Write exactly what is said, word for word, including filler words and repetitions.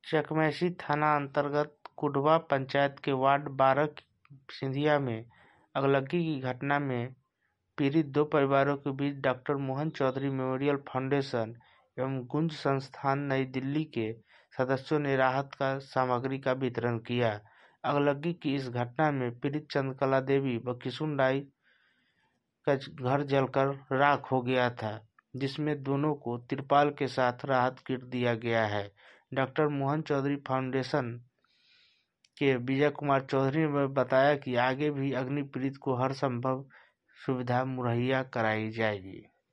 चकमेसी थाना अंतर्गत कुढ़वा पंचायत के वार्ड बारह सिंधिया में अगलगी की घटना में पीड़ित दो परिवारों के बीच doctor Mohan Chaudhary memorial foundation एवं गुंज संस्थान नई दिल्ली के सदस्यों ने राहत का सामग्री का वितरण किया। अगलगी की इस घटना में पीड़ित चंद्रकला देवी व किशुन राय का घर जलकर राख हो गया था, जिसमें दोनों को तिरपाल के साथ राहत किट दिया गया है। डॉक्टर मोहन चौधरी फाउंडेशन के विजय कुमार चौधरी ने बताया कि आगे भी अग्नि पीड़ित को हर संभव सुविधा मुहैया कराई जाएगी।